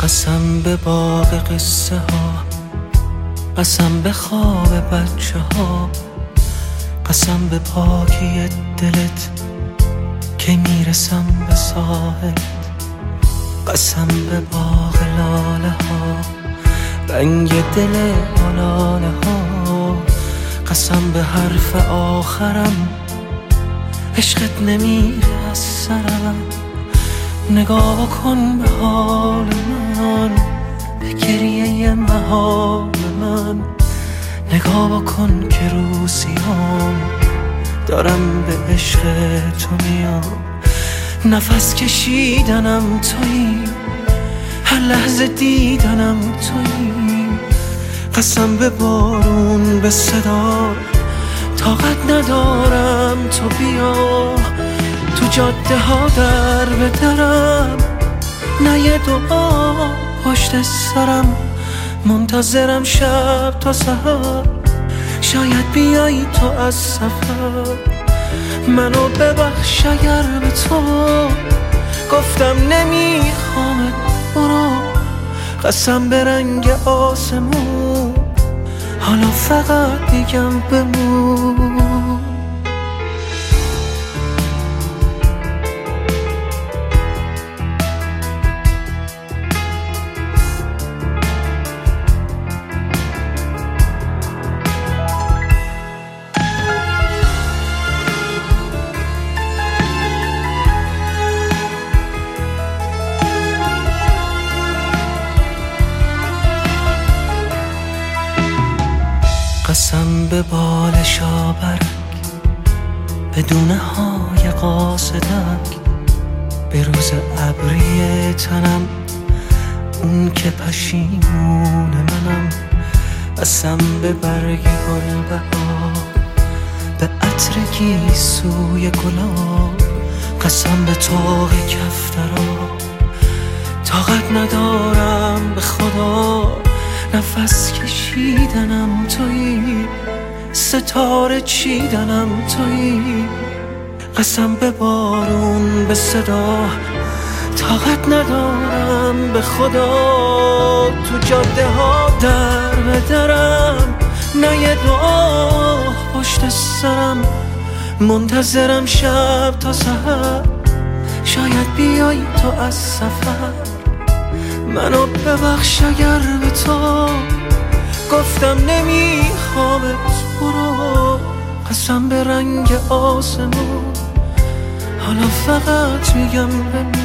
قسم به باغ قصه ها، قسم به خواب بچه ها، قسم به پاکی دلت که میرسم به ساحل، قسم به باغ لاله ها، رنگ دل آلاله ها، قسم به حرف آخرم عشقت نمیره از سرم. نگاه کن به حال من، به گریه محال من، نگاه کن که روزیام دارم به عشق تو میام. نفس کشیدنم تویی، هر لحظه دیدنم تویی، قسم به بارون به صدا طاقت ندارم تو بیا. تو جاده ها در به درم، نه یه دعا پشت سرم، منتظرم شب تا سحر، شاید بیایی تو از سفر. منو ببخش اگر به تو گفتم نمیخوامت برو، قسم به رنگ آسمون حالا فقط میگم بمون. قسم به بال شابرک، به دونه های قاصدک، به روز ابری تنم، اون که پشیمون منم. قسم به برگ گل بهار، به عطر گیسوی گلاب، قسم به طاق کفترا طاقت ندارم به خدا. نفس کشیدنم تویی، ستاره چیدنم تویی، قسم به بارون به صدا طاقت ندارم به خدا. تو جاده ها در به درم، نه یه دعا پشت سرم، منتظرم شب تا سحر، شاید بیایی تو از سفر. منو ببخش اگر به تو گفتم نمیخوامت برو، قسم به رنگ آسمون حالا فقط میگم بمون.